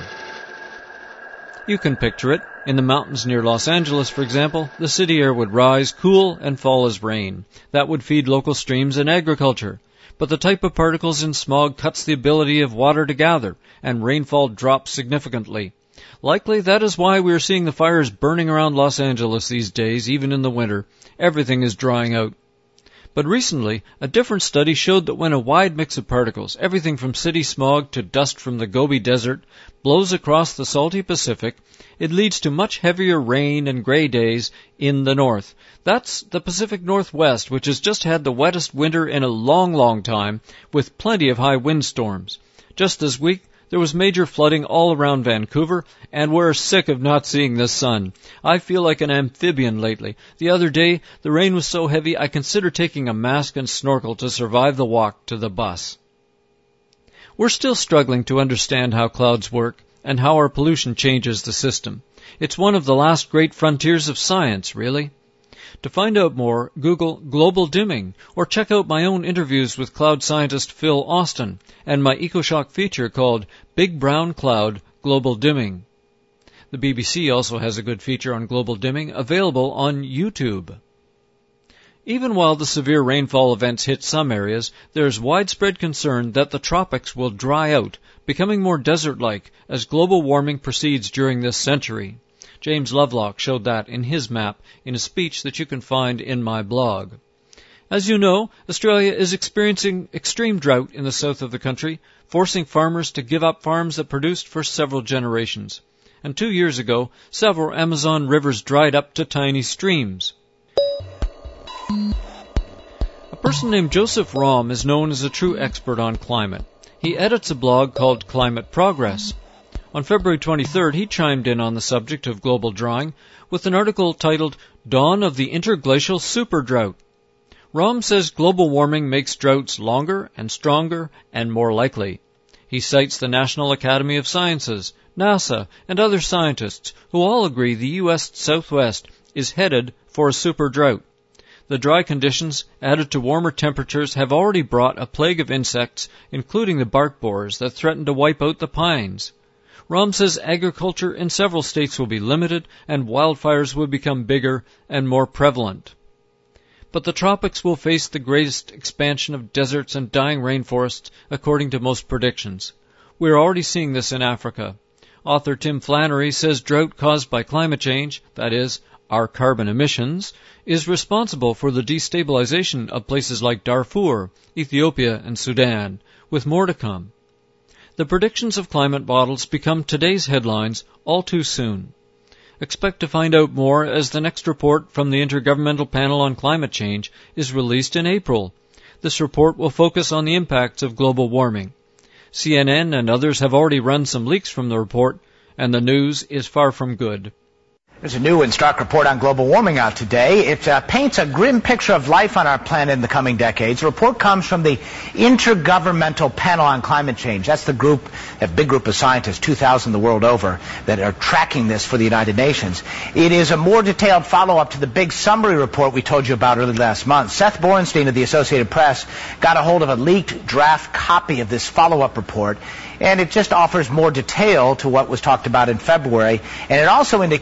A: You can picture it. In the mountains near Los Angeles, for example, the city air would rise, cool, and fall as rain. That would feed local streams and agriculture. But the type of particles in smog cuts the ability of water to gather, and rainfall drops significantly. Likely that is why we are seeing the fires burning around Los Angeles these days, even in the winter. Everything is drying out. But recently, a different study showed that when a wide mix of particles, everything from city smog to dust from the Gobi Desert, blows across the salty Pacific, it leads to much heavier rain and gray days in the north. That's the Pacific Northwest, which has just had the wettest winter in a long, long time, with plenty of high windstorms. Just this week, there was major flooding all around Vancouver, and we're sick of not seeing the sun. I feel like an amphibian lately. The other day, the rain was so heavy I considered taking a mask and snorkel to survive the walk to the bus. We're still struggling to understand how clouds work and how our pollution changes the system. It's one of the last great frontiers of science, really. To find out more, Google global dimming or check out my own interviews with cloud scientist Phil Austin and my EcoShock feature called Big Brown Cloud Global Dimming. The B B C also has a good feature on global dimming available on YouTube. Even while the severe rainfall events hit some areas, there is widespread concern that the tropics will dry out, becoming more desert-like as global warming proceeds during this century. James Lovelock showed that in his map in a speech that you can find in my blog. As you know, Australia is experiencing extreme drought in the south of the country, forcing farmers to give up farms that produced for several generations. And two years ago, several Amazon rivers dried up to tiny streams. A person named Joseph Romm is known as a true expert on climate. He edits a blog called Climate Progress. On February twenty-third, he chimed in on the subject of global drying with an article titled Dawn of the Interglacial Superdrought. Romm says global warming makes droughts longer and stronger and more likely. He cites the National Academy of Sciences, NASA, and other scientists who all agree the U S Southwest is headed for a super drought. The dry conditions, added to warmer temperatures, have already brought a plague of insects, including the bark borers that threaten to wipe out the pines. Romm says agriculture in several states will be limited and wildfires will become bigger and more prevalent. But the tropics will face the greatest expansion of deserts and dying rainforests, according to most predictions. We are already seeing this in Africa. Author Tim Flannery says drought caused by climate change, that is, our carbon emissions, is responsible for the destabilization of places like Darfur, Ethiopia, and Sudan, with more to come. The predictions of climate models become today's headlines all too soon. Expect to find out more as the next report from the Intergovernmental Panel on Climate Change is released in April. This report will focus on the impacts of global warming. C N N and others have already run some leaks from the report, and the news is far from good.
E: There's a new and stark report on global warming out today. It uh, paints a grim picture of life on our planet in the coming decades. The report comes from the Intergovernmental Panel on Climate Change. That's the group, a big group of scientists, two thousand the world over, that are tracking this for the United Nations. It is a more detailed follow-up to the big summary report we told you about early last month. Seth Borenstein of the Associated Press got a hold of a leaked draft copy of this follow-up report, and it just offers more detail to what was talked about in February, and it also indicates that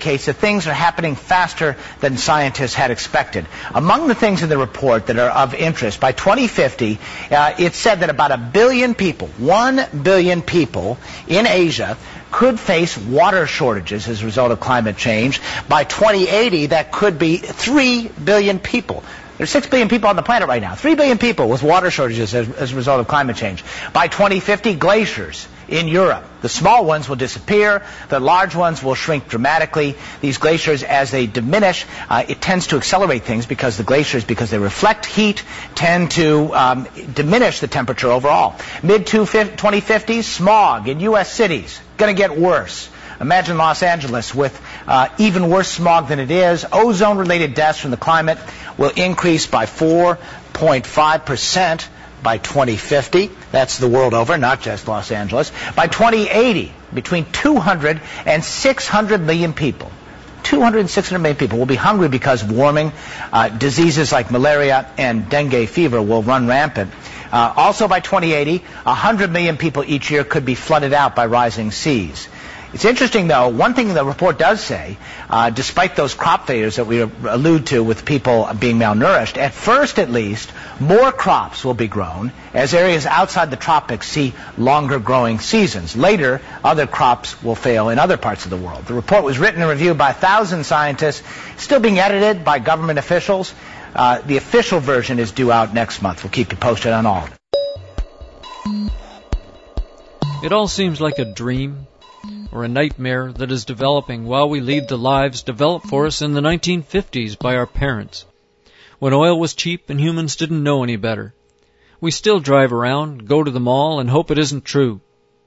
E: things are happening faster than scientists had expected. Among the things in the report that are of interest, by twenty fifty, uh, it said that about a billion people, one billion people in Asia could face water shortages as a result of climate change. By twenty eighty, that could be three billion people. There's six billion people on the planet right now. three billion people with water shortages as, as a result of climate change. By twenty fifty, glaciers in Europe. The small ones will disappear. The large ones will shrink dramatically. These glaciers, as they diminish, uh, it tends to accelerate things because the glaciers, because they reflect heat, tend to um, diminish the temperature overall. mid twenty fifties, smog in U S cities, going to get worse. Imagine Los Angeles with uh, even worse smog than it is. Ozone-related deaths from the climate will increase by four point five percent by twenty fifty. That's the world over, not just Los Angeles. By twenty eighty, between two hundred and six hundred million people, two hundred and six hundred million people will be hungry because of warming. Uh, diseases like malaria and dengue fever will run rampant. Uh, also by twenty eighty, one hundred million people each year could be flooded out by rising seas. It's interesting, though, one thing the report does say, uh, despite those crop failures that we allude to with people being malnourished, at first at least, more crops will be grown as areas outside the tropics see longer growing seasons. Later, other crops will fail in other parts of the world. The report was written and reviewed by a thousand scientists, still being edited by government officials. Uh, the official version is due out next month. We'll keep you posted on all.
A: It all seems like a dream or a nightmare that is developing while we lead the lives developed for us in the nineteen fifties by our parents, when oil was cheap and humans didn't know any better. We still drive around, go to the mall, and hope it isn't true.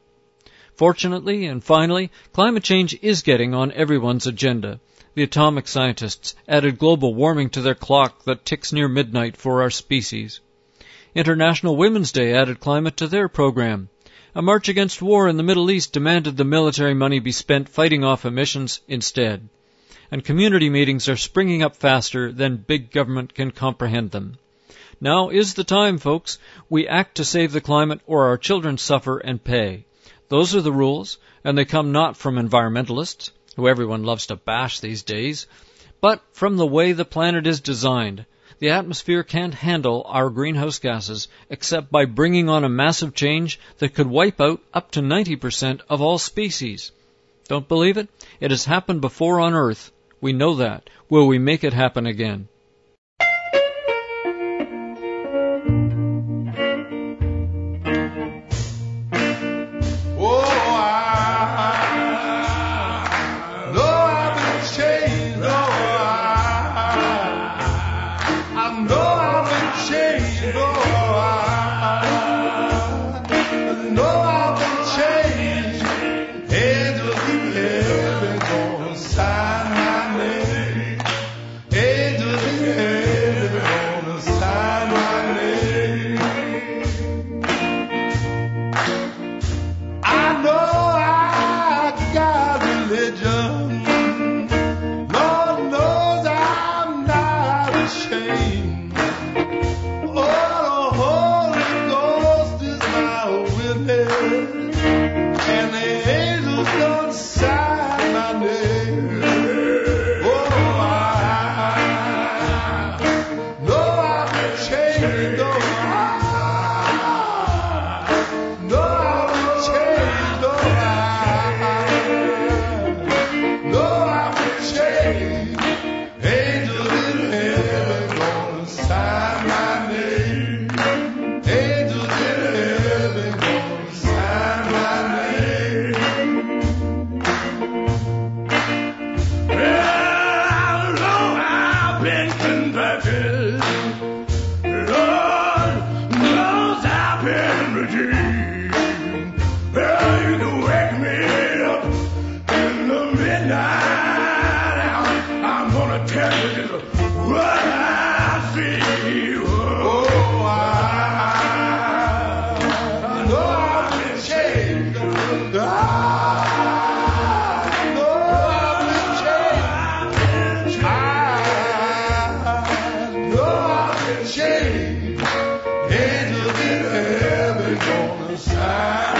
A: Fortunately, and finally, climate change is getting on everyone's agenda. The atomic scientists added global warming to their clock that ticks near midnight for our species. International Women's Day added climate to their program. A march against war in the Middle East demanded the military money be spent fighting off emissions instead. And community meetings are springing up faster than big government can comprehend them. Now is the time, folks. We act to save the climate or our children suffer and pay. Those are the rules, and they come not from environmentalists, who everyone loves to bash these days, but from the way the planet is designed. The atmosphere can't handle our greenhouse gases except by bringing on a massive change that could wipe out up to ninety percent of all species. Don't believe it? It has happened before on Earth. We know that. Will we make it happen again?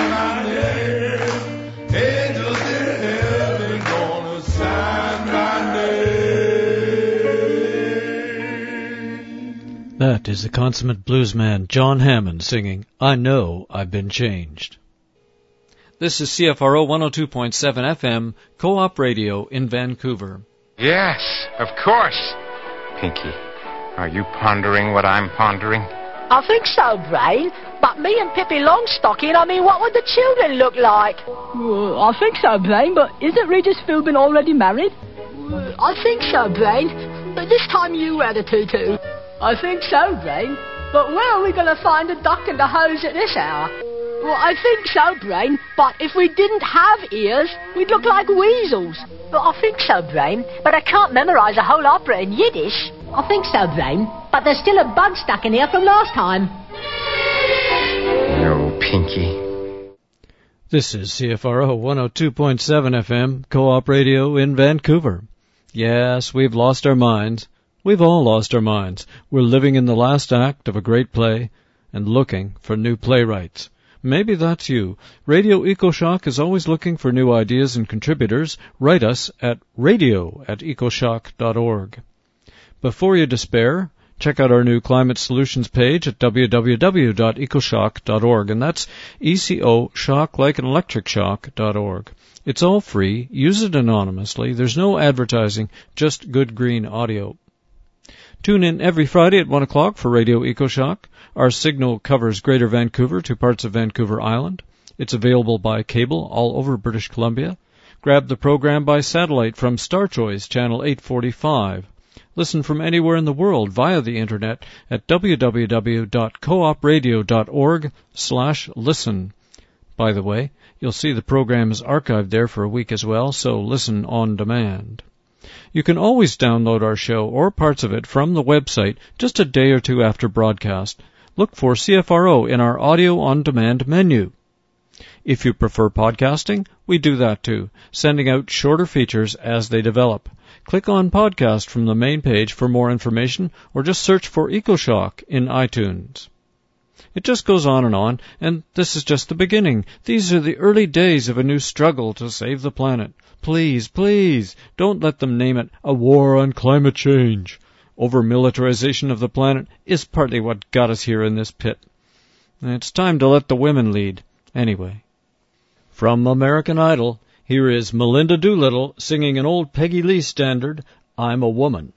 D: Angels in heaven gonna sign my name.
A: It is the consummate bluesman John Hammond singing, I Know I've Been Changed. This is C F R O one oh two point seven F M, Co-op Radio in Vancouver.
F: Yes, of course. Pinky, are you pondering what I'm pondering?
G: I think so, Brain. But me and Pippi Longstocking, I mean, what would the children look like?
H: Uh, I think so, Brain, but isn't Regis Philbin already married?
G: Uh, I think so, Brain. But this time you wear the tutu.
H: I think so, Brain. But where are we going to find a duck and a hose at this hour?
G: Well, I think so, Brain, but if we didn't have ears, we'd look like weasels. Well, I think so, Brain, but I can't memorise a whole opera in Yiddish.
I: I think so, Brain, but there's still a bug stuck in here from last time.
F: No, Pinky.
A: This is C F R O one oh two point seven F M, Co-op Radio in Vancouver. Yes, we've lost our minds. We've all lost our minds. We're living in the last act of a great play and looking for new playwrights. Maybe that's you. Radio EcoShock is always looking for new ideas and contributors. Write us at radio at ecoshock dot org. Before you despair, check out our new Climate Solutions page at w w w dot ecoshock dot org, and that's E C O, shock like an electric shock dot org. It's all free. Use it anonymously. There's no advertising, just good green audio. Tune in every Friday at one o'clock for Radio EcoShock. Our signal covers Greater Vancouver to parts of Vancouver Island. It's available by cable all over British Columbia. Grab the program by satellite from Star Choice, channel eight forty-five. Listen from anywhere in the world via the internet at w w w dot coop radio dot org slash listen. By the way, you'll see the program is archived there for a week as well, so listen on demand. You can always download our show or parts of it from the website just a day or two after broadcast. Look for C F R O in our Audio On Demand menu. If you prefer podcasting, we do that too, sending out shorter features as they develop. Click on Podcast from the main page for more information, or just search for EcoShock in iTunes. It just goes on and on, and this is just the beginning. These are the early days of a new struggle to save the planet. Please, please, don't let them name it a war on climate change. Over-militarization of the planet is partly what got us here in this pit. It's time to let the women lead. Anyway. From American Idol, here is Melinda Doolittle singing an old Peggy Lee standard, I'm a Woman.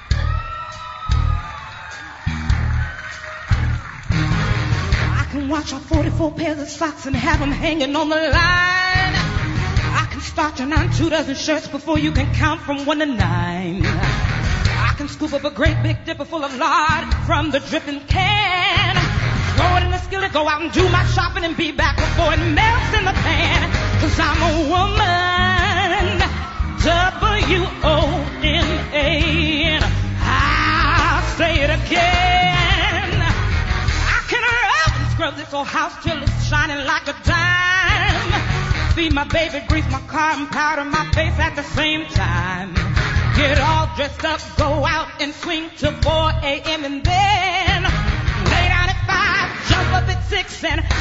J: I can wash off forty-four pairs of socks and have them hanging on the line. I can start to on two dozen shirts before you can count from one to nine. I can scoop up a great big dipper full of lard from the dripping can. Throw it in the skillet, go out and do my shopping and be back before it melts in the pan. Cause I'm a woman, W O M A N. I'll say it again. I can rub and scrub this old house till it's shining like a dime. Feed my baby, grease my car and powder my face at the same time. Get all dressed up, go out and swing till four a.m. and then lay down at five, jump up at six and